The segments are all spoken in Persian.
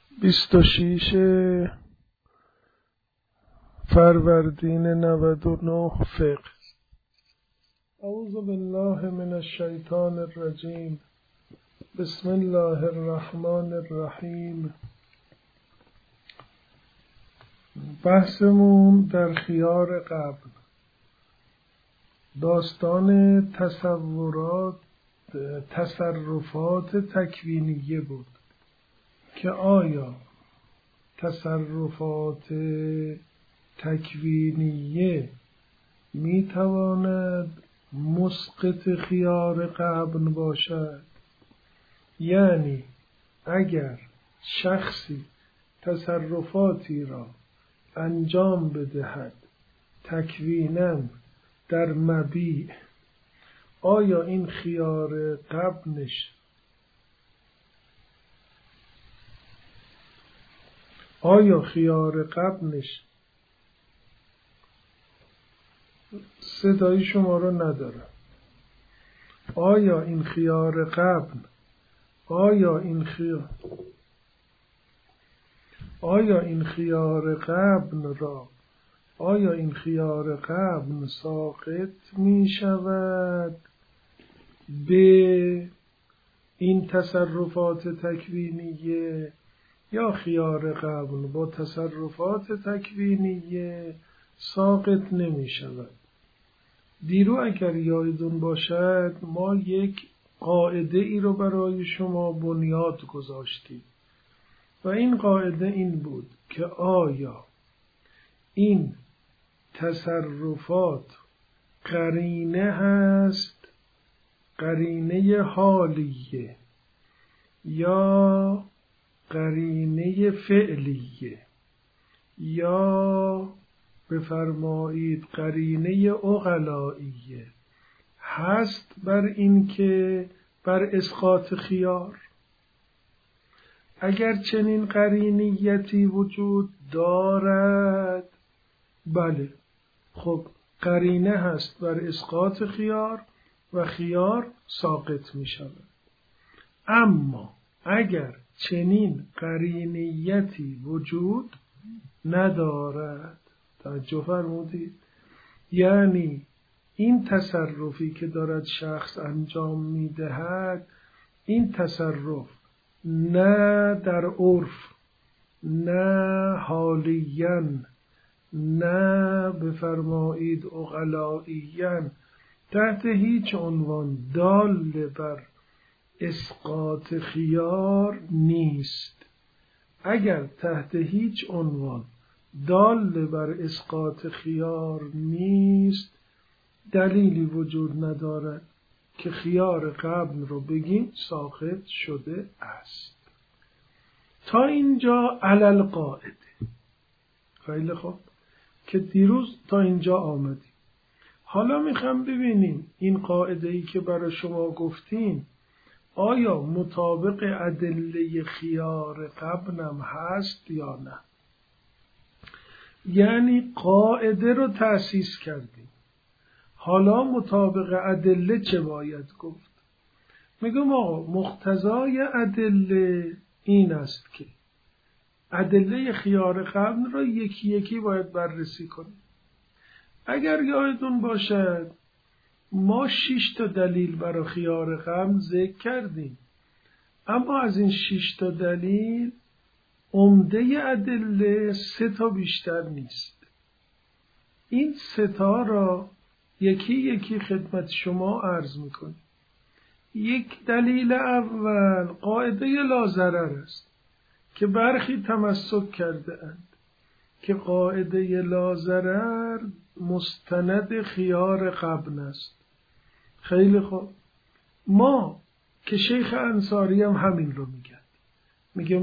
26 فروردین 99 فقه. اعوذ بالله من الشیطان الرجیم. بسم الله الرحمن الرحیم. بحثمون در خیار قبل داستان تصرفات تکوینیه بود که آیا تصرفات تکوینیه میتواند مسقط خیار قبل باشد؟ یعنی اگر شخصی تصرفاتی را انجام بدهد تکویناً در مبیع، آیا این خیار قبلش صدای شما رو نداره. آیا این خیار قبل ساقط می شود به این تصرفات تکوینیه، یا خیار قبل با تصرفات تکوینیه ساقط نمی شود؟ دیرو اگر یادتون باشد ما یک قاعده ای رو برای شما بنیاد گذاشتیم و این قاعده این بود که آیا این تصرفات قرینه هست، قرینه حالیه یا قرینه فعلیه، یا بفرمایید قرینه عقلائیه هست بر این که بر اسقاط خیار؟ اگر چنین قرینیتی وجود دارد، بله، خب قرینه هست بر اسقاط خیار و خیار ساقط می شود. اما اگر چنین قرینیتی وجود ندارد، توجه فرمودید، یعنی این تصرفی که دارد شخص انجام می دهد، این تصرف نه در عرف، نه حالیاً، نه بفرمایید عقلائیاً تحت هیچ عنوان دال بر اسقاط خیار نیست. اگر تحت هیچ عنوان دال بر اسقاط خیار نیست، دلیلی وجود ندارد که خیار قبل رو بگیم ساقط شده است. تا اینجا علل قاعده. خیلی خوب که دیروز تا اینجا آمدیم. حالا میخوام ببینیم این قاعده ای که برای شما گفتیم آیا مطابق ادله خیار قبلم هست یا نه. یعنی قاعده رو تأسیس کردیم، حالا مطابق ادله چه باید گفت؟ میگم آقا مقتضای ادله این است که ادله خیار قبل را یکی یکی باید بررسی کنیم. اگر یادتون باشد ما 6 تا دلیل برای خیار قبل ذکر کردیم، اما از این 6 تا دلیل عمده ادله 3 تا بیشتر نیست. این 3 تا را یکی یکی خدمت شما عرض میکنیم. یک دلیل اول قاعده لاضرر است که برخی تمسک کرده اند که قاعده لاضرر مستند خیار قبل است. خیلی خوب، ما که شیخ انصاری هم همین رو میگه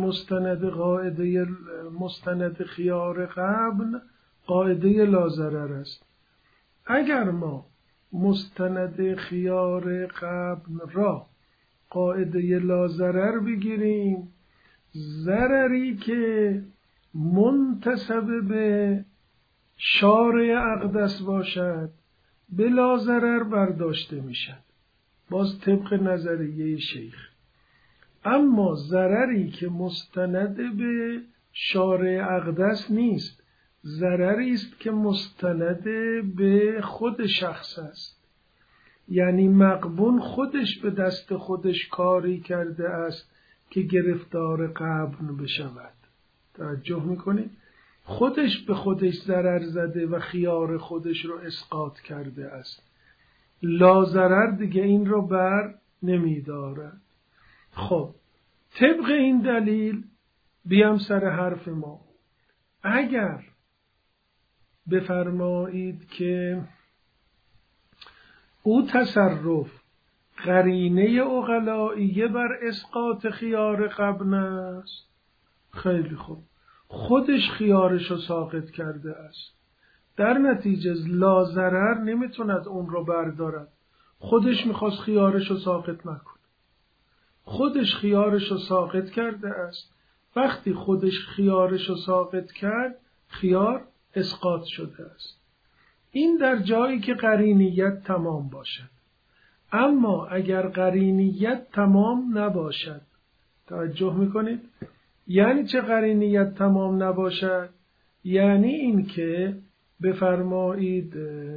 مستند خیار قبل قاعده لاضرر است. اگر ما مستند خیار قبل را قاعده لاضرر بگیریم، ضرری که منتسب به شارع اقدس باشد بلا ضرر برداشته میشد. باز طبق نظریه شیخ اما ضرری که مستند به شارع اقدس نیست، ضرری است که مستند به خود شخص است. یعنی مغبون خودش به دست خودش کاری کرده است که گرفتار غبن بشود. توجه میکنید؟ خودش به خودش ضرر زده و خیار خودش رو اسقاط کرده است. لا ضرر دیگه این رو بر نمیدارد. خب طبق این دلیل بیام سر حرف ما. اگر بفرمایید که او تصرف قرینه عقلائیه بر اسقاط خیار غبن است، خیلی خوب، خودش خیارش رو ساقط کرده است. در نتیجه لا ضرر نمیتوند اون رو بردارد. خودش میخواست خیارش رو ساقط نکنه، خودش خیارش رو ساقط کرده است. وقتی خودش خیارش رو ساقط کرد، خیار اسقاط شده است. این در جایی که قرینیت تمام باشد. اما اگر قرینیت تمام نباشد، توجه میکنید؟ یعنی چه قرینیت تمام نباشد؟ یعنی این که بفرمایید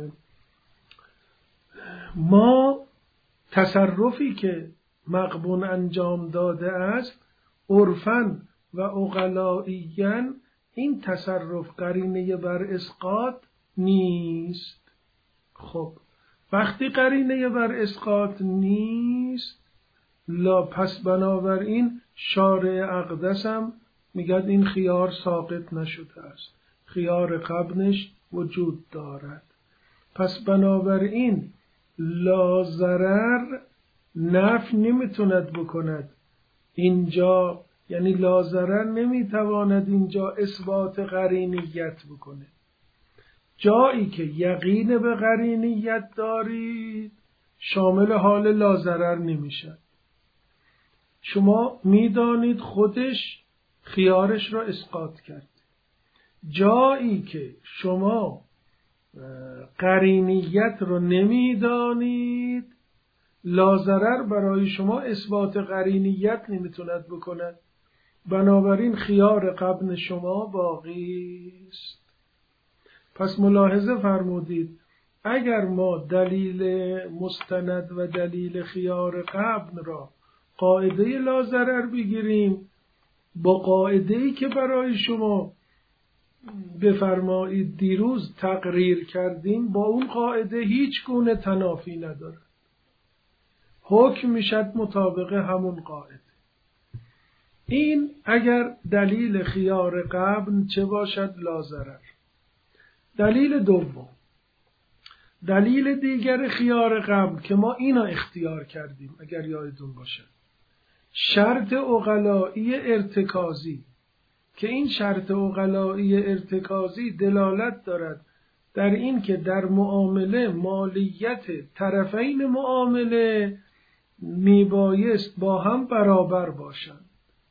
ما تصرفی که مغبون انجام داده است عرفاً و عقلائیاً این تصرف قرینه بر اسقاط نیست. خب وقتی قرینه بر اسقاط نیست، لا پس بنابراین شارع اقدس هم میگد این خیار ساقط نشده است، خیار غبنش وجود دارد. پس بنابراین لا ضرر نفی نمیتوند بکند اینجا، یعنی لا ضرر نمیتواند اینجا اثبات قرینیت بکنه. جایی که یقین به قرینیت دارید شامل حال لا ضرر نمیشه. شما میدانید خودش خیارش را اسقاط کرد. جایی که شما قرینیت رو نمیدانید، لا ضرر برای شما اثبات قرینیت نمیتوند بکند. بنابراین خیار غبن شما باقی است. پس ملاحظه فرمودید اگر ما دلیل مستند و دلیل خیار غبن را قاعده لا ضرر بگیریم، با قاعده‌ای که برای شما بفرمایید دیروز تقریر کردیم، با اون قاعده هیچ گونه تنافی نداره، حکم میشد مطابق همون قاعده. این اگر دلیل خیار غبن چه باشد؟ لا ضرر. دلیل دوم، دلیل دیگر خیار غبن که ما اینا اختیار کردیم اگر یادتون باشه، شرط عقلائی ارتکازی، که این شرط عقلائی ارتکازی دلالت دارد در این که در معامله مالیت طرفین معامله میبایست با هم برابر باشند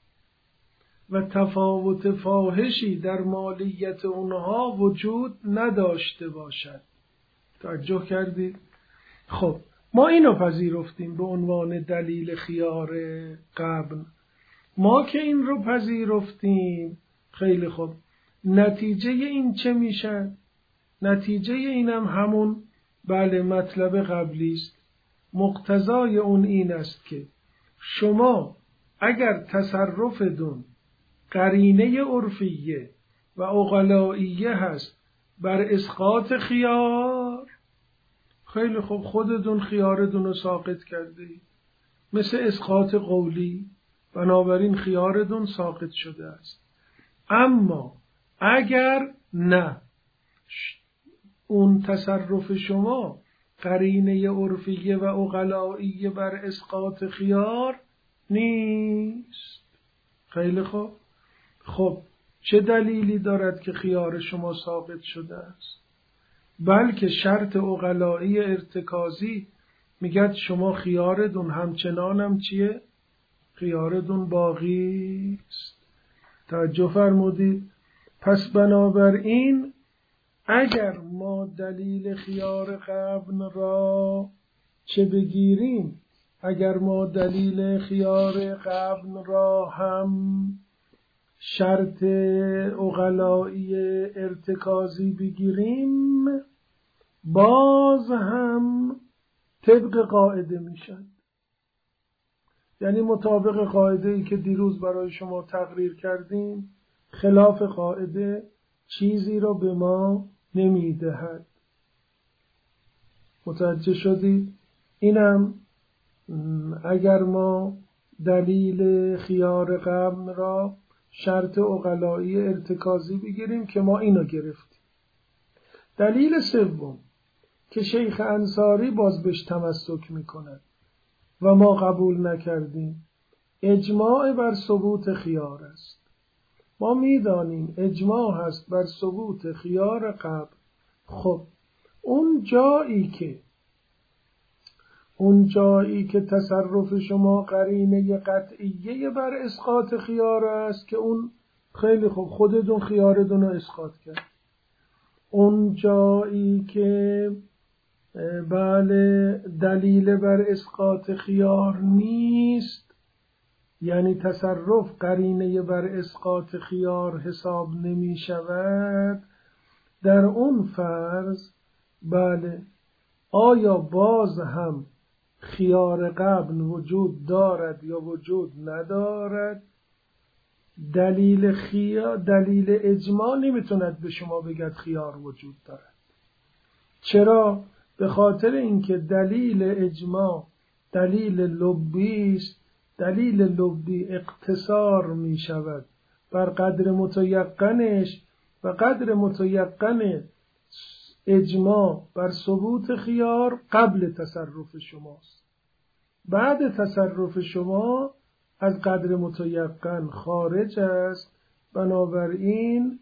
و تفاوت فاحشی در مالیت اونها وجود نداشته باشد. توجه کردید؟ خب ما اینو پذیرفتیم به عنوان دلیل خیار غبن. ما که این رو پذیرفتیم، خیلی خوب، نتیجه این چه میشه؟ نتیجه اینم همون بله مطلب قبلی است. مقتضای اون این است که شما اگر تصرفتون قرینه عرفیه و عقلائیه هست بر اسقاط خیار، خیلی خوب خودتون خیارتون رو ساقط کرده، مثل اسقاط قولی، بنابراین خیارتون ساقط شده است. اما اگر نه، اون تصرف شما قرینه عرفیه و عقلائیه بر اسقاط خیار نیست، خیلی خوب، خب چه دلیلی دارد که خیار شما ساقط شده است؟ بلکه شرط عقلائی ارتکازی میگد شما خیارتون همچنانم چیه؟ خیارتون باقی است. توجه فرمودید؟ پس بنابراین اگر ما دلیل خیار غبن را چه بگیریم؟ اگر ما دلیل خیار قبل را هم شرط عقلایی ارتکازی بگیریم باز هم طبق قاعده میشن. یعنی مطابق قاعده ای که دیروز برای شما تقریر کردیم، خلاف قاعده چیزی را به ما نمیدهد. متوجه شدید؟ اینم اگر ما دلیل خیار قبل را شرط عقلایی ارتکازی بگیریم که ما اینو گرفتیم. دلیل سوم که شیخ انصاری باز بهش تمسک میکند و ما قبول نکردیم، اجماع بر ثبوت خیار است. ما میدانیم اجماع هست بر ثبوت خیار قبل. خب اون جایی که تصرف شما قرینه قطعیه بر اسقاط خیار است که اون خیلی خوب خودتون خیارتون رو اسقاط کرد. اون جایی که بله دلیل بر اسقاط خیار نیست، یعنی تصرف قرینه بر اسقاط خیار حساب نمی شود، در اون فرض بله آیا باز هم خیار قبل وجود دارد یا وجود ندارد؟ دلیل اجماع نمیتوند به شما بگد خیار وجود دارد. چرا؟ به خاطر اینکه دلیل اجماع دلیل لبی است. دلیل لبی اقتصار می شود بر قدر متیقنش و قدر متیقن اجماع بر ثبوت خیار قبل تصرف شماست. بعد تصرف شما از قدر متیقن خارج است. بنابراین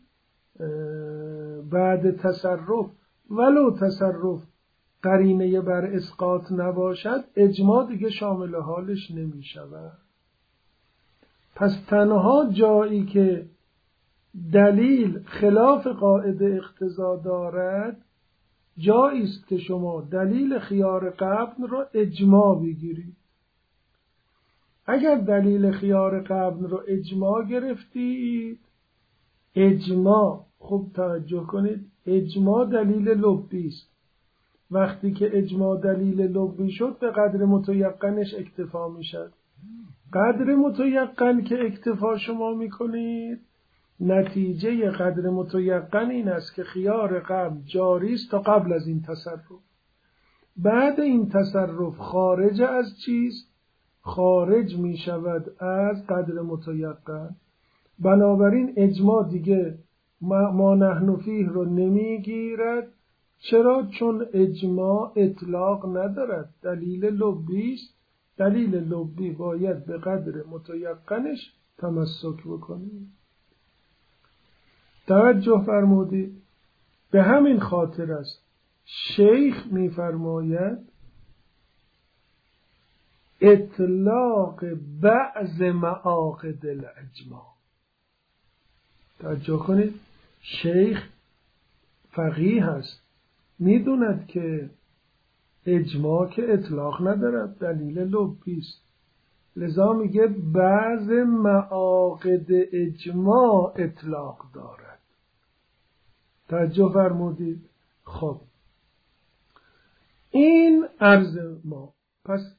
بعد تصرف ولو تصرف قرینه بر اسقاط نباشد اجماع دیگه شامل حالش نمی شود. پس تنها جایی که دلیل خلاف قاعده اقتضا دارد جایی است که شما دلیل خیار قبل را اجماع بگیرید. اگر دلیل خیار قبل را اجماع گرفتید، اجماع خوب توجه کنید، اجماع دلیل لبی است. وقتی که اجماع دلیل لبی شد به قدر متیقنش اکتفا می شد. قدر متیقن که اکتفا شما می کنید، نتیجه قدر متیقن این است که خیار قبل جاری است تا قبل از این تصرف. بعد این تصرف خارج از چیست؟ خارج می شود از قدر متیقن. بنابراین اجماع دیگه ما نحن فیه رو نمی گیرد. چرا؟ چون اجماع اطلاق ندارد، دلیل لبی است. دلیل لبی باید به قدر متیقنش تمسک بکنیم. توجه فرمودید؟ به همین خاطر است شیخ می‌فرماید اطلاق بعض معاقد الاجماع. توجه کنید، شیخ فقیه است، میدوند که اجماع که اطلاق ندارد، دلیل لبی است. لذا میگه بعض معاقد اجماع اطلاق دارد. توجه فرمودید؟ خب این عرض ما. پس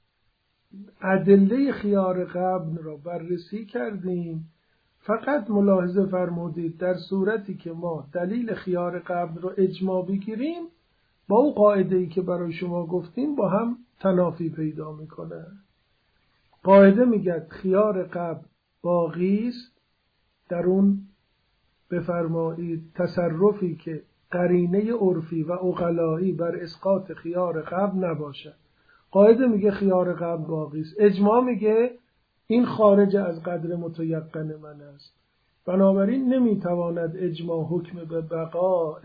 ادله خیار قبل را بررسی کردیم. فقط ملاحظه فرمودید در صورتی که ما دلیل خیار قبل را اجماع بگیریم با اون قاعده‌ای که برای شما گفتیم با هم تنافی پیدا میکنه. قاعده میگه خیار قبل باقی است، در اون بفرمایید تصرفی که قرینه عرفی و عقلایی بر اسقاط خیار قبل نباشد. قاعده میگه خیار قبل باقی است. اجماع میگه این خارج از قدر متیقن من است. بنابراین نمیتواند اجماع حکم به بقاء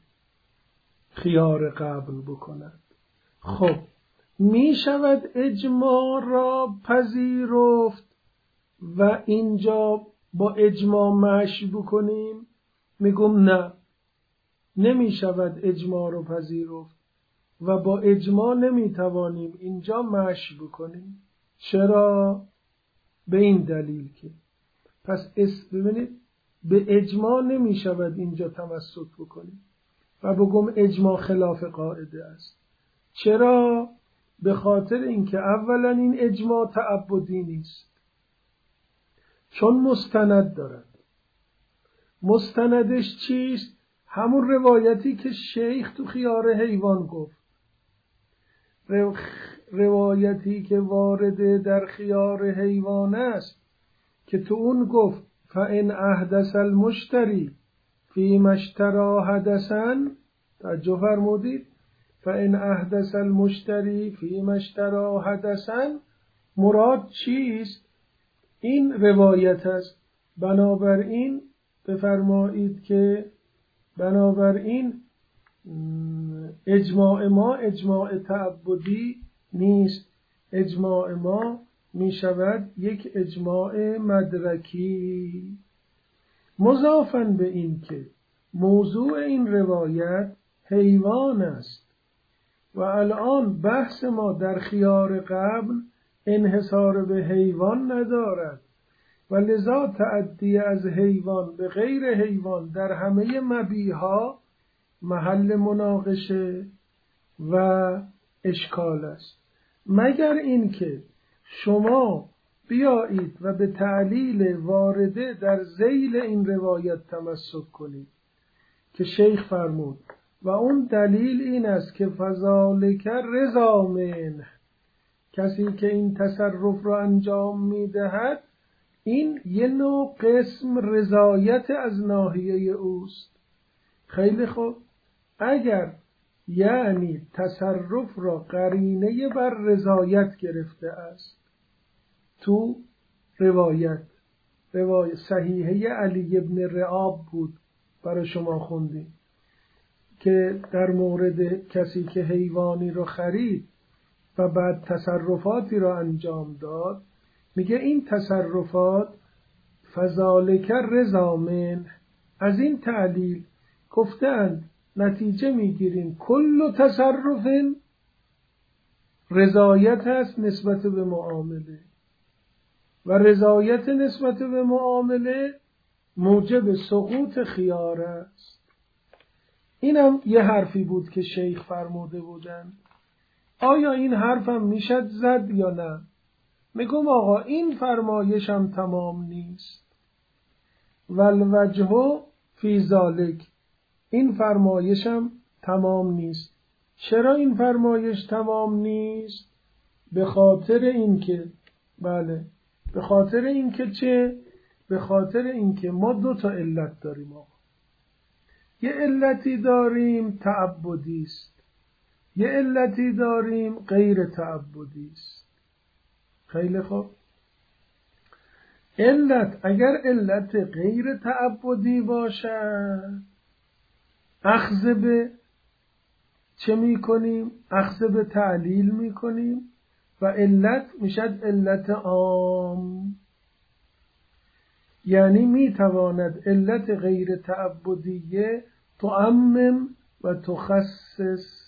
خیار قبل بکند. خب می شود اجماع را پذیرفت و اینجا با اجماع مشی بکنیم؟ میگم نه، نمی شود اجماع را پذیرفت. و با اجماع نمیتوانیم اینجا مشی بکنیم. چرا؟ به این دلیل که پس ببینید به اجماع نمی شود اینجا تمسک بکنیم و بگم اجماع خلاف قاعده است. چرا؟ به خاطر اینکه اولا این اجماع تعبدی نیست، چون مستند دارد. مستندش چیست؟ همون روایتی که شیخ تو خیار حیوان گفت، روایتی که وارده در خیار حیوان است که تو اون گفت فَإِنْ أَحْدَثَ الْمُشْتَرِي فِيمَا اشْتَرَى حَدَثًا، توجه فرمودید، فَإِنْ أَحْدَثَ الْمُشْتَرِي فِيمَا اشْتَرَى حَدَثًا مراد چیست؟ این روایت است. بنابراین بفرمایید که بنابراین اجماع ما اجماع تعبدی نیست، اجماع ما می شود یک اجماع مدرکی. مضافاً به این که موضوع این روایت حیوان است و الان بحث ما در خیار قبل انحصار به حیوان ندارد و لذا تعدی از حیوان به غیر حیوان در همه مبیحا محل مناقشه و اشکال است، مگر اینکه شما بیایید و به تعلیل وارده در ذیل این روایت تمسک کنید که شیخ فرمود و اون دلیل این است که فذالک رضا منه، کسی که این تصرف را انجام میدهد این یه نوع قسم رضایت از ناحیه اوست. خیلی خوب، اگر یعنی تصرف را قرینه بر رضایت گرفته است، تو روایت صحیحه علی ابن رعاب بود برای شما خوندیم که در مورد کسی که حیوانی رو خرید و بعد تصرفاتی را انجام داد، میگه این تصرفات فذالک رضا منه. از این تعلیل گفتند نتیجه میگیریم کل تصرف رضایت است نسبت به معامله و رضایت نسبت به معامله موجب سقوط خیار است. اینم یه حرفی بود که شیخ فرموده بودند. آیا این حرفم میشد زد یا نه؟ میگم آقا این فرمایشم تمام نیست. والوجه فی ذالک، این فرمایشم تمام نیست. چرا این فرمایش تمام نیست؟ به خاطر اینکه به خاطر اینکه چه؟ به خاطر اینکه ما دو تا علت داریم آقا. یه علتی داریم تعبدی است، یه علتی داریم غیر تعبدی است. خیلی خوب، اگر علت غیر تعبدی باشد اخذ به چه می کنیم؟ اخذ به تعلیل می کنیم و علت میشد علت عام، یعنی می تواند علت غیر تعبدیه تعمم و تخصص.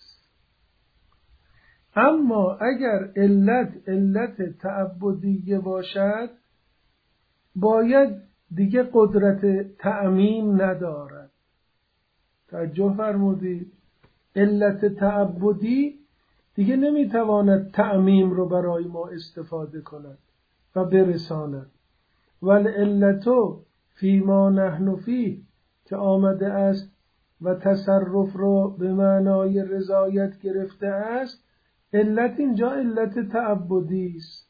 اما اگر علت تعبدیه باشد باید دیگه قدرت تعمیم ندارد. توجه فرمودید؟ علت تعبدی دیگه نمیتواند تعمیم رو برای ما استفاده کند و برساند. والعلتو فیما نحن فیه که آمده است و تصرف رو به معنای رضایت گرفته است، علت اینجا علت تعبدی است.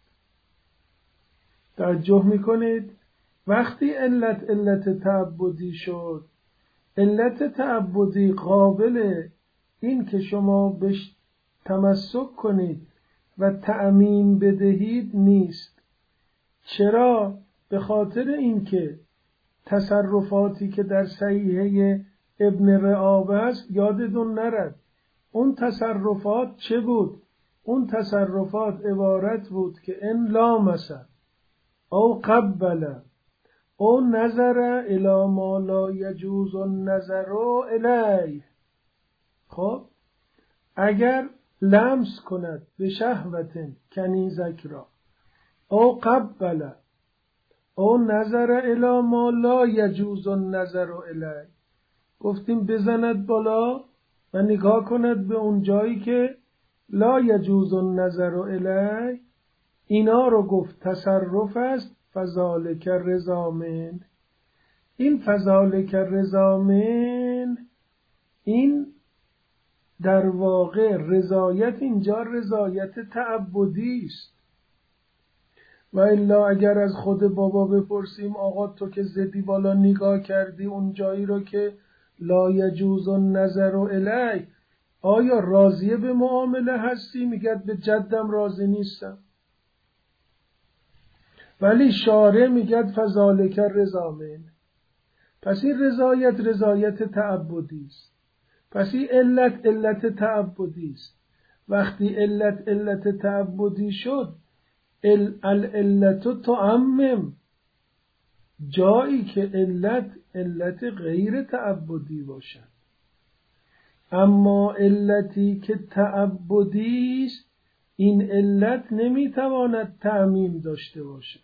توجه میکنید؟ وقتی علت تعبدی شد، علت تعبدی قابل این که شما بهش تمسک کنید و تعمیم بدهید نیست. چرا؟ به خاطر اینکه تصرفاتی که در صحیحه ابن رعاب است یادتون نرد، اون تصرفات چه بود؟ اون تصرفات عبارت بود که ان لامس او قبل او نظر الی ما لا یجوز النظر الیه. خب اگر لمس کند به شهوت کنیزک را او قبل او نظر الی ما لا یجوز النظر الی، گفتیم بزند بالا و نگاه کند به اون جایی که لا یجوز النظر الی، اینا رو گفت تصرف است. فذالک رضامن، این فذالک رضامن، این در واقع رضایت اینجا رضایت تعبدی است. و الا اگر از خود بابا بپرسیم آقا تو که زدی بالا نگاه کردی اون جایی رو که لا یجوز النظر الی، آیا راضیه به معامله هستی؟ میگه به جدم راضی نیستم. ولی شارع میگه فذالک رضامن، پس این رضایت تعبدی است. پس این علت تعبدی است. وقتی علت تعبدی شد، العلت تعمم، جایی که علت غیر تعبدی باشد. اما علتی که تعبدی است، این علت نمیتواند تعمیم داشته باشد.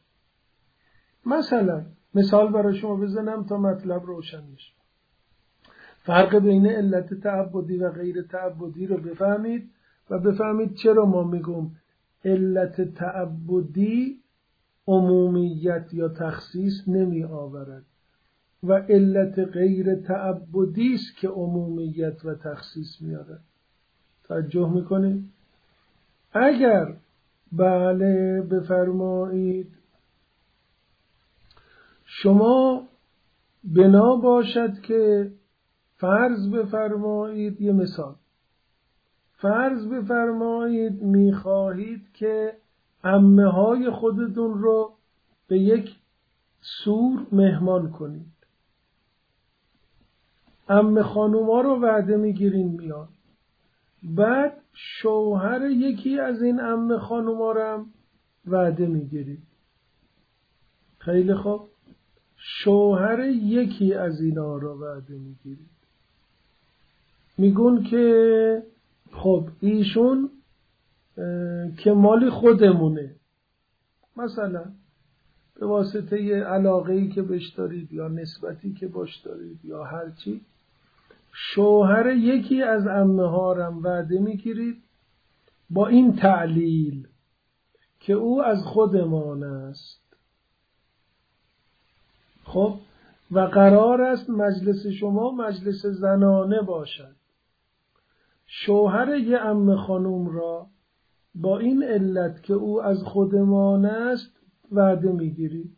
مثال برای شما بزنم تا مطلب روشن بشه. فرق بین علت تعبدی و غیر تعبدی رو بفهمید و بفهمید چرا ما میگم علت تعبدی عمومیت یا تخصیص نمی آورد و علت غیر تعبدی است که عمومیت و تخصیص میارد. توجه میکنید؟ اگر بله بفرمایید شما بنا باشد که فرض بفرمایید یه مثال، فرض بفرمایید میخواهید که عمه های خودتون رو به یک سور مهمان کنید. عمه خانوما رو وعده میگیرین میان، بعد شوهر یکی از این عمه خانوما رو هم وعده میگیرید. خیلی خوب، شوهر یکی از اینا رو وعده میگیرید، میگون که خب ایشون که مال خودمونه، مثلا به واسطه یه علاقه‌ای که بهش دارید یا نسبتی که باش دارید یا هر چی، شوهر یکی از عمه ها رو وعده میگیرید با این تعلیل که او از خودمان است. خب و قرار است مجلس شما مجلس زنانه باشد. شوهر یه عمه خانوم را با این علت که او از خودمان است وعده میگیرید.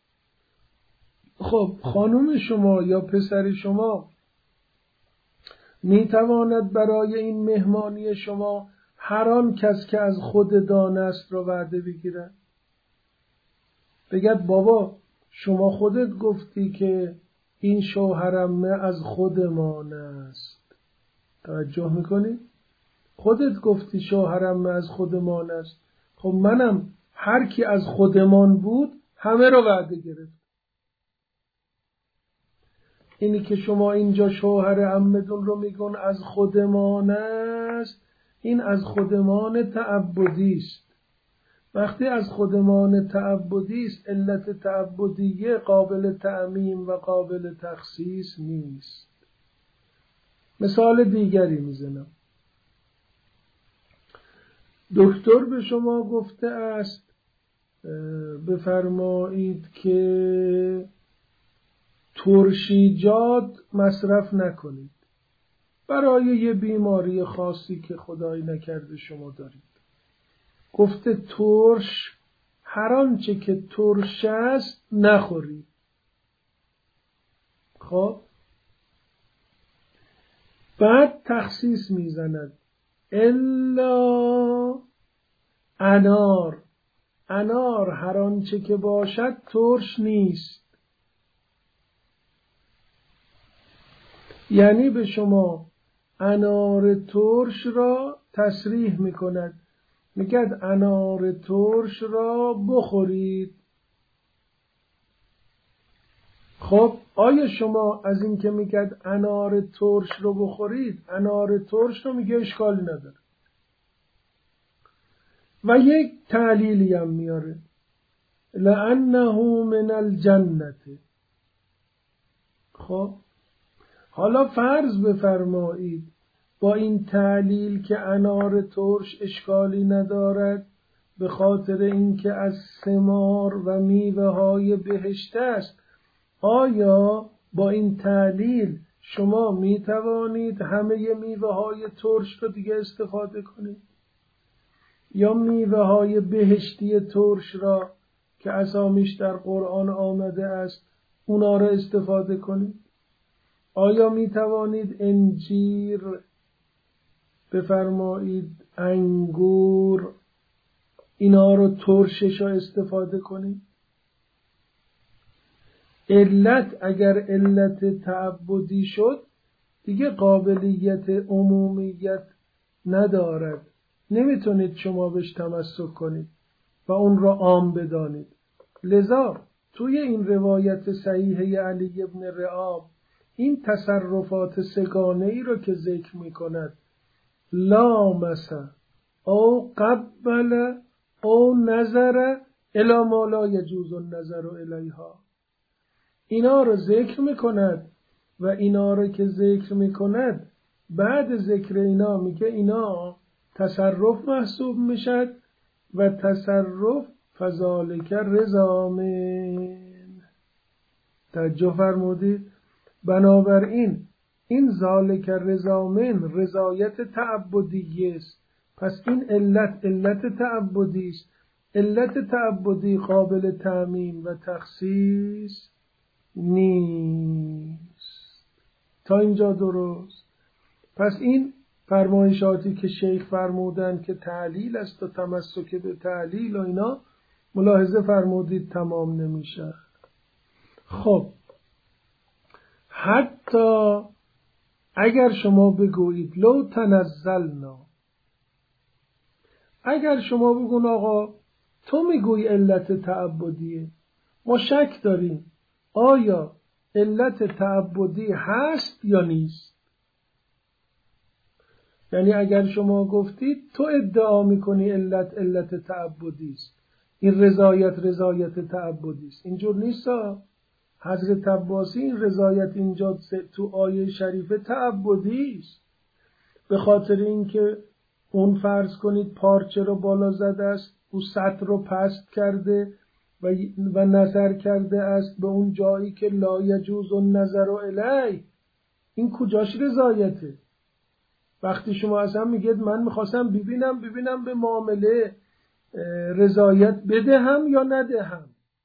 خب خانوم شما یا پسر شما میتواند برای این مهمانی شما هر آن کس که از خود دانه است را وعده بگیرد؟ بگد بابا شما خودت گفتی که این شوهرم از خودمان است. توجه میکنی؟ خودت گفتی شوهرم از خودمان است. خب منم هر کی از خودمان بود همه رو وعده گرفت. اینی که شما اینجا شوهر عمتون رو میگن از خودمان است، این از خودمان تعبدی است. وقتی از خودمان تعبدی است، علت تعبدیه قابل تعمیم و قابل تخصیص نیست. مثال دیگری میزنم. دکتر به شما گفته است بفرمایید که ترشیجات مصرف نکنید برای یه بیماری خاصی که خدای نکرده شما دارید. گفته ترش، هر آنچه که ترش است نخورید. خب بعد تخصیص میزند الا انار، انار هر آنچه که باشد ترش نیست. یعنی به شما انار ترش را تصریح میکند، میگد انار ترش را بخورید. خب آیا شما از این که میگد انار ترش رو بخورید، انار ترش رو میگه اشکالی نداره و یک تعلیلی هم میاره لأنه من الجنة. خب حالا فرض بفرمایید با این تعلیل که انار ترش اشکالی ندارد به خاطر اینکه از ثمار و میوه های بهشت است، آیا با این تعلیل شما می توانید همه میوه های ترش رو دیگه استفاده کنید یا میوه های بهشتی ترش را که اسامیش در قرآن آمده است اونا را استفاده کنید؟ آیا می توانید انجیر بفرمایید، انگور، اینا رو ترشش را استفاده کنید؟ علت اگر علت تعبدی شد دیگه قابلیت عمومیت ندارد، نمیتونید شما بهش تمسک کنید و اون را عام بدانید. لذا توی این روایت صحیحه علی ابن رعاب این تصرفات سگانه ای رو که ذکر می کند، لامس او قبل او نظر الی ما لا یجوز النظر الیها، اینا رو ذکر می کند و اینا رو که ذکر می کند بعد ذکر اینا میگه اینا تصرف محسوب میشد و تصرف فذالک رضامن. توجه فرمودید؟ بنابراین این ذالک رضامن رضایت تعبدی است. پس این علت تعبدی است. علت تعبدی قابل تعمیم و تخصیص نیست. تا اینجا درست؟ پس این فرمایشاتی که شیخ فرمودن که تعلیل است و تمسک به تعلیل و اینا، ملاحظه فرمودید تمام نمیشه. خب حتی اگر شما بگویید لو تنزلنا، اگر شما بگون آقا تو میگوی علت تعبدیه، ما شک داریم آیا علت تعبدی هست یا نیست. یعنی اگر شما گفتید تو ادعا میکنی علت تعبدی است، این رضایت تعبدی است، اینجور نیست. حضرت عباسی این رضایت اینجا تو آیه شریفه تعبدی است، به خاطر اینکه اون فرض کنید پارچه رو بالا زده است، او سطر رو پست کرده و نظر کرده است به اون جایی که لا یجوز النظر الیه. این کجاش رضایته؟ وقتی شما اصلا میگید من میخواستم ببینم به معامله رضایت بدهم یا ندهم،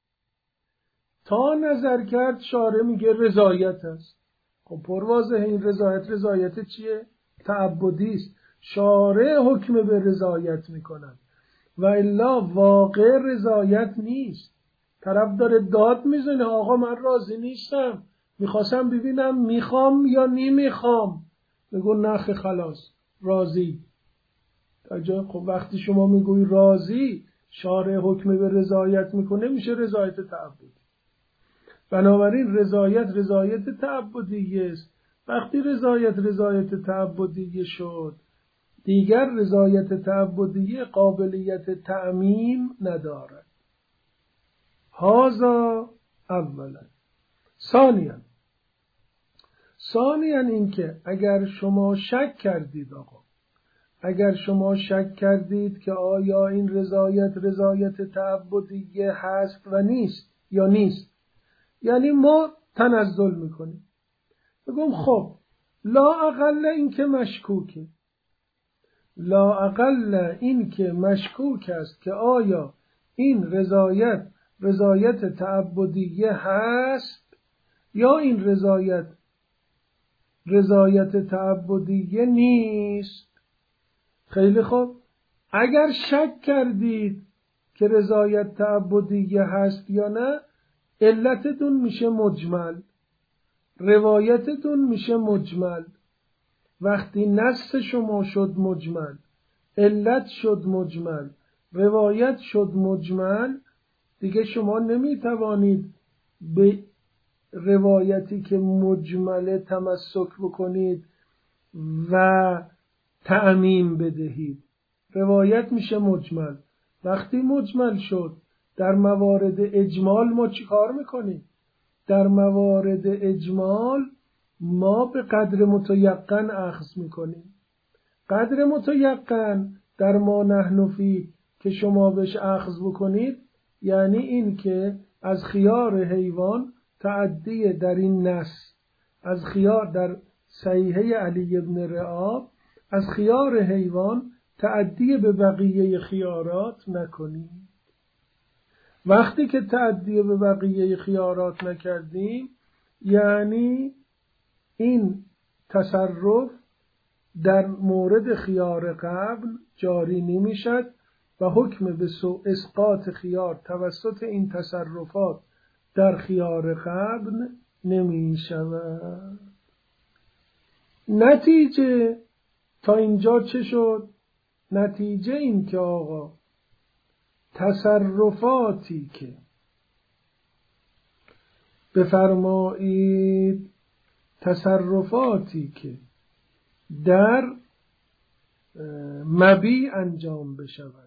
تا نظر کرد شارع میگه رضایت است. خب پروازه این رضایت چیه؟ تعبدی است. شارع حکم به رضایت میکنن و الا واقع رضایت نیست. طرف داره داد میزنه آقا من راضی نیستم، میخواستم ببینم میخوام یا نمیخوام. بگو نخ خلاص راضی. خب وقتی شما میگوی راضی، شارع حکم به رضایت میکنه، میشه رضایت تعبدی. بنابراین رضایت تعبدی است. وقتی رضایت تعبدی شد، دیگر رضایت تعبدی قابلیت تعمیم ندارد. هذا اولا. ثانیاً این که اگر شما شک کردید که آیا این رضایت تعبدی هست و نیست یا نیست، یعنی ما تنزل میکنیم، بگم خب لا اقل این که مشکوک است که آیا این رضایت تعبدی هست یا این رضایت تعبدی نیست. خیلی خوب، اگر شک کردید که رضایت تعبدی هست یا نه، علتتون میشه مجمل، روایتتون میشه مجمل. وقتی نص شما شد مجمل، علت شد مجمل، روایت شد مجمل، دیگه شما نمیتوانید به روایتی که مجمله تمسک بکنید و تعمیم بدهید. روایت میشه مجمل. وقتی مجمل شد در موارد اجمال ما چی کار میکنیم؟ در موارد اجمال ما به قدر متیقن اخذ میکنیم. قدر متیقن در ما نحن فی که شما بهش اخذ بکنید یعنی این که از خیار حیوان تعدی در این نص، از خیار در صحیحه علی بن رعاب از خیار حیوان تعدی به بقیه خیارات نکنید. وقتی که تعدی به بقیه خیارات نکردیم یعنی این تصرف در مورد خیار قبل جاری نمی شد و حکم به اسقاط خیار توسط این تصرفات در خیار قبل نمی شود. نتیجه تا اینجا چه شد؟ نتیجه این که آقا تصرفاتی که بفرمایید تصرفاتی که در مبی انجام بشود،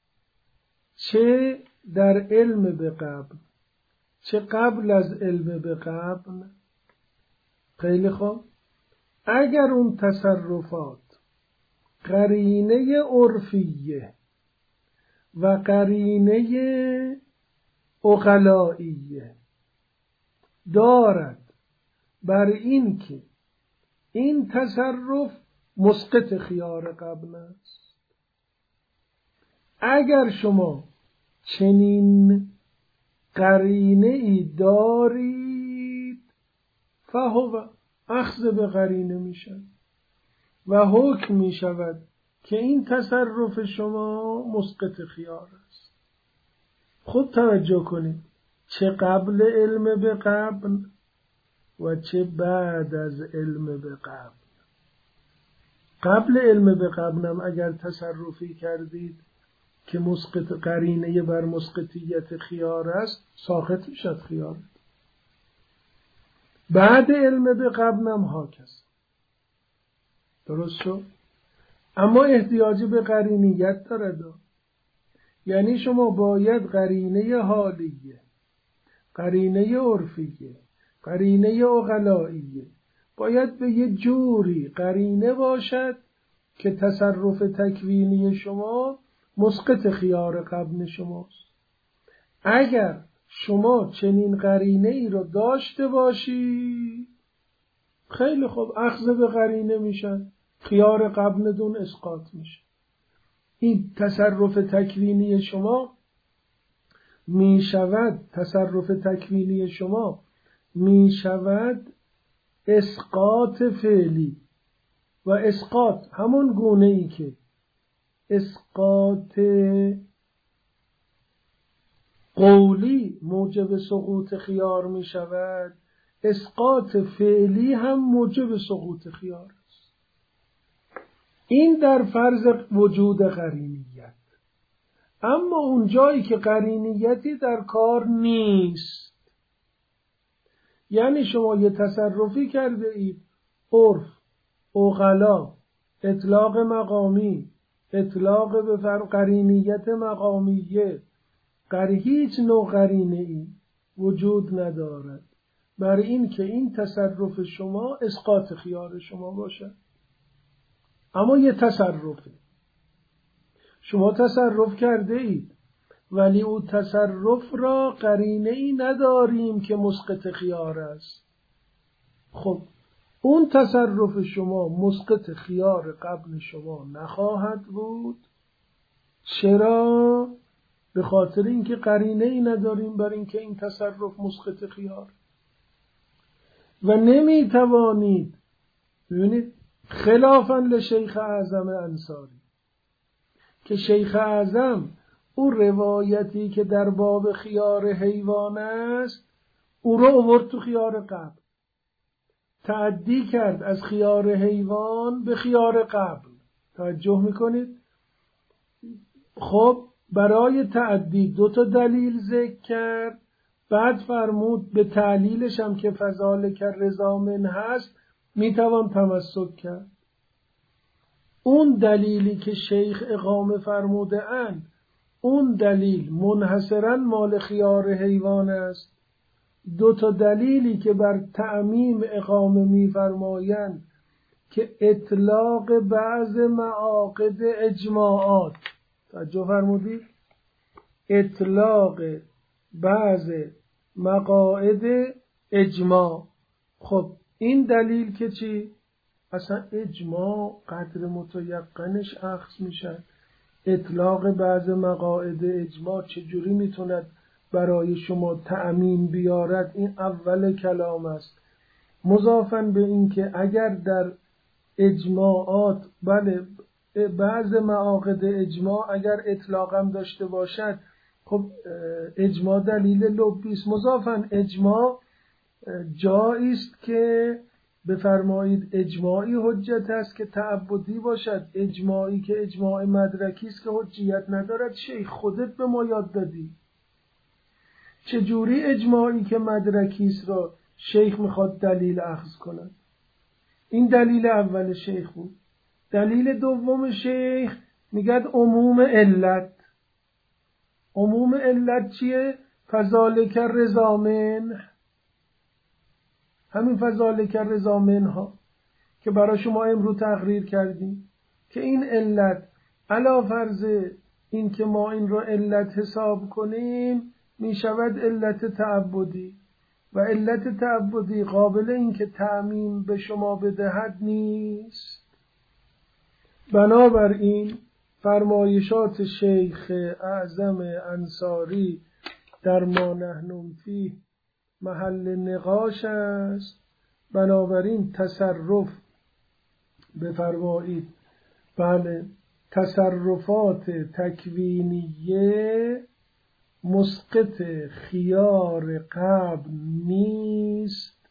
چه در علم به قبل چه قبل از علم به قبل، خیلی خوب، اگر اون تصرفات قرینه عرفیه و قرینه عقلائیه دارد بر این که این تصرف مسقط خیار قبل است، اگر شما چنین قرینه ای دارید فهو اخذ به قرینه می شود و حکم می شود که این تصرف شما مسقط خیار است. خود توجه کنید، چه قبل علم به قبل و چه بعد از علم به قبل. قبل علم به قبلم اگر تصرفی کردید که مسقط قرینه بر مسقطیت خیار است ساقط میشد خیار. بعد علم به قبلم هاکس. درست شد؟ اما احتیاج به قرینیت دارد. یعنی شما باید قرینه حالیه، قرینه عرفیه، قرینه عقلائیه باید به یه جوری قرینه باشد که تصرف تکوینی شما مسقط خیار قبل شماست. اگر شما چنین قرینه ای رو داشته باشی خیلی خوب، اخذ به قرینه میشن، خیار قبل دون اسقاط میشه. این تصرف تکوینی شما میشود، تصرف تکوینی شما میشود اسقاط فعلی و اسقاط همون گونه ای که اسقاط قولی موجب سقوط خیار می شود، اسقاط فعلی هم موجب سقوط خیار است. این در فرض وجود قرینیت. اما اون جایی که قرینیتی در کار نیست، یعنی شما یه تصرفی کرده اید، عرف، عقلا، اطلاق مقامی، اطلاق به قرینیت مقامیه، هیچ نوع قرینه ای وجود ندارد برای این که این تصرف شما اسقاط خیار شما باشد. اما یه تصرفه، شما تصرف کرده اید ولی او تصرف را قرینه ای نداریم که مسقط خیار است. خب اون تصرف شما مسقط خیار قبل شما نخواهد بود. چرا؟ به خاطر اینکه قرینه ای نداریم بر اینکه این تصرف مسقط خیار. و نمی توانید، ببینید، خلافاً لشیخ اعظم انصاری که شیخ اعظم او روایتی که در باب خیار حیوان است او رو آورد تو خیار قبل، تعدی کرد از خیار حیوان به خیار قبل. توجه میکنید؟ خب برای تعدی 2 دلیل ذکر کرد. بعد فرمود به تعلیلش هم که فذالک رضامن هست میتوان تمسک کرد. اون دلیلی که شیخ اقامه فرموده اند، اون دلیل منحصراً مال خیار حیوان است. 2 دلیلی که بر تعمیم اقامه می‌فرمایند که اطلاق بعض معاقد اجماعات، توجه فرمودید، اطلاق بعض مقاعد اجماع. خب این دلیل که چی؟ اصلا اجماع قدر متیقنش اخذ میشه. اطلاق بعض مقاعد اجماع چجوری میتوند برای شما تعمیم بیارد؟ این اول کلام است. مضافاً به این که اگر در اجماعات بله بعض معاقد اجماع اگر اطلاقم داشته باشد، خب اجماع دلیل لبی است. مضافاً اجماع جایی است که بفرمایید اجماعی حجت است که تعبدی باشد. اجماعی که اجماع مدرکی است که حجیت ندارد. شیخ خودت به ما یاد دادی. چجوری اجماعی که مدرکی است را شیخ میخواد دلیل اخذ کند؟ این دلیل اول شیخ بود. دلیل دوم شیخ میگه عموم علت. عموم علت چیه؟ فذالک رضامن. همین فذالک رضامن ها که برای شما امروز تقریر کردیم که این علت علی فرض این که ما این را علت حساب کنیم می شود علت تعبدی و علت تعبدی قابل این که تعمیم به شما بدهد نیست. بنابراین فرمایشات شیخ اعظم انصاری در ما نحن فیه محل نقاش است. بنابراین تصرف بفرمایید بله تصرفات تکوینیه مسقط خیار قبل نیست،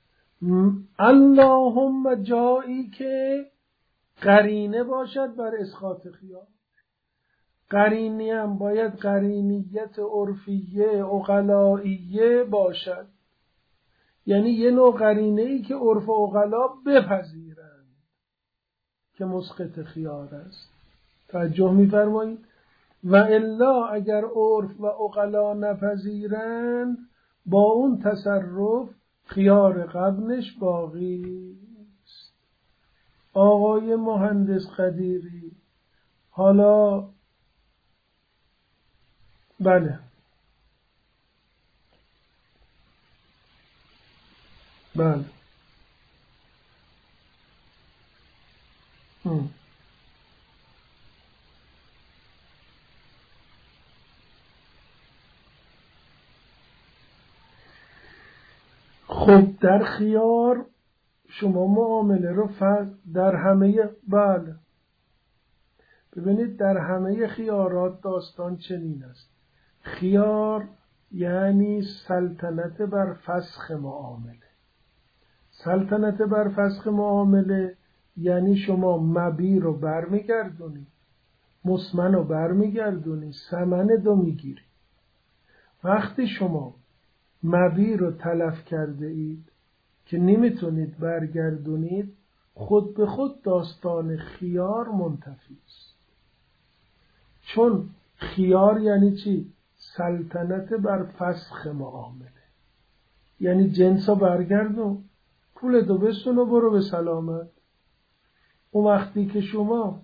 اللهم جایی که قرینه باشد بر اسقاط خیار. قرینی هم باید قرینیت عرفیه عقلائیه باشد، یعنی یه نوع قرینه‌ای که عرف و عقلا بپذیرند که مسقط خیار است. توجه می‌فرمایید؟ و الا اگر عرف و عقلا نپذیرند با اون تصرف خیار قبلش باقی است. آقای مهندس قدیری حالا بله خب در خیار شما معامله رو در همه ببینید در همه خیارات داستان چنین است. خیار یعنی سلطنت بر فسخ معامله. سلطنت بر فسخ معامله یعنی شما مبی رو برمیگردونی، مسمن رو برمیگردونی، ثمن دو میگیری. وقتی شما مبی رو تلف کرده اید که نمیتونید برگردونید، خود به خود داستان خیار منتفی است. چون خیار یعنی چی؟ سلطنت بر فسخ معامله. یعنی جنس رو برگردون، پول دو بستون و برو به سلامت. اون وقتی که شما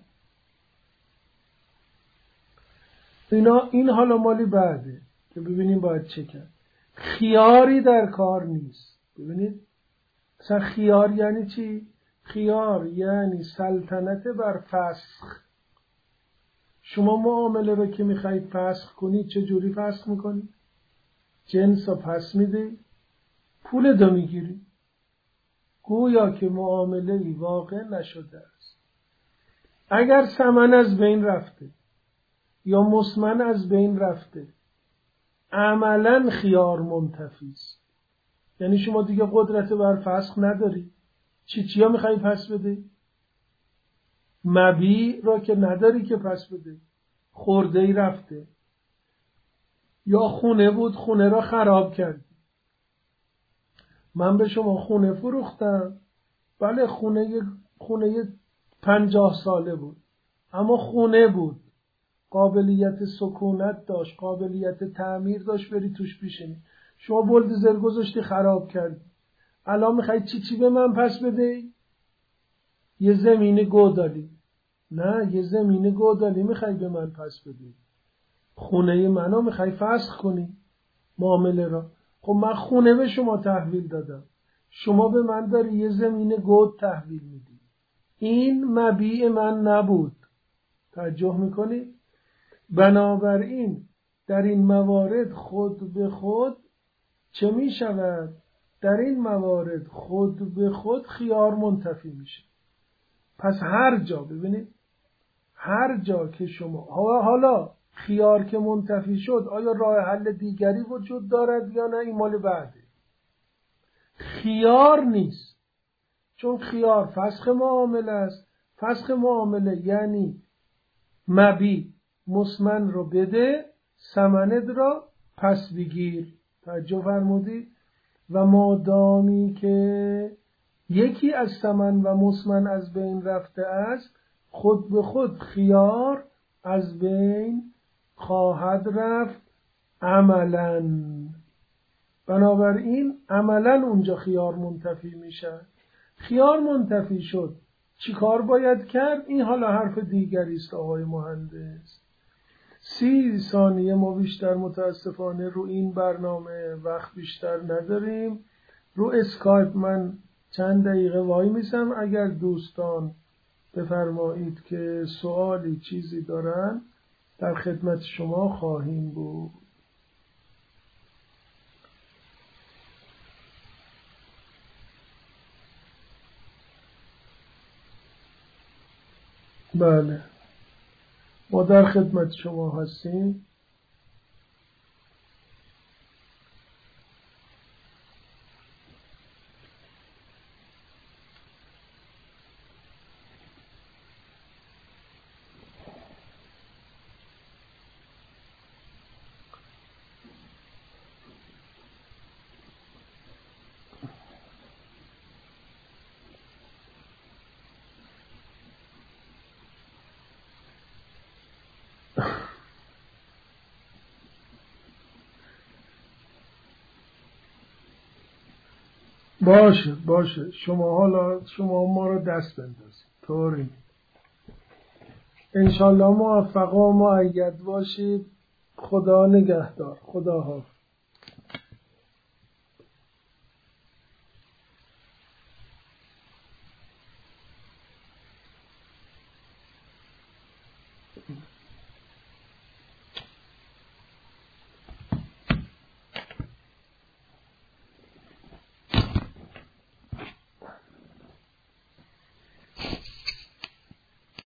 این حالا مالی بعده که ببینیم باید چه کرد. خیاری در کار نیست. ببینید مثلا خیار یعنی چی؟ خیار یعنی سلطنت بر فسخ. شما معامله رو که میخواید فسخ کنید چه جوری فسخ میکنید؟ جنس رو پس میدید، پول دو میگیری، گویا که معامله واقع نشده است. اگر ثمن از بین رفته یا مسمن از بین رفته، عملاً خیار منتفی است. یعنی شما دیگه قدرت بر فسخ نداری. چیا میخوایی پس بده؟ مبیع را که نداری که پس بده، خورده‌ای رفته. یا خونه بود خونه را خراب کردی. من به شما خونه فروختم، بله خونه 50 ساله بود، اما خونه بود، قابلیت سکونت داشت، قابلیت تعمیر داشت، بری توش بشینی. شما بولدوزر گذاشتی خراب کردی. الان میخوای چی به من پس بده؟ یه زمین گودالی. نه، یه زمین گودالی میخوای به من پس بدی. خونه منو میخوای فسخ کنی معامله را. خب من خونه به شما تحویل دادم، شما به من داری یه زمین گود تحویل میدی. این مبیع من نبود. توجه میکنی؟ بنابراین در این موارد خود به خود چه میشود؟ در این موارد خود به خود خیار منتفی میشه. پس هر جا ببینید، هر جا که شما حالا خیار که منتفی شد، آیا راه حل دیگری وجود دارد یا نه؟ این مال بعده. خیار نیست، چون خیار فسخ معامله است. فسخ معامله یعنی مبیع مسمن رو بده، ثمند را پس بگیر. توجه فرمودید؟ و مادامی که یکی از ثمن و مسمن از بین رفته است، خود به خود خیار از بین خواهد رفت عملاً. بنابراین عملاً اونجا خیار منتفی میشه. خیار منتفی شد، چی کار باید کرد؟ این حالا حرف دیگری است آقای مهندس. 30 ثانیه ما بیشتر متاسفانه رو این برنامه وقت بیشتر نداریم. رو اسکایپ من چند دقیقه وای میسم، اگر دوستان بفرمایید که سوالی چیزی دارن در خدمت شما خواهیم بود. بله، ما در خدمت شما هستیم. باشه شما ما رو دست بندازید طوری. انشالله موفق و مؤید باشید. خدا نگهدار. خدا حافظ.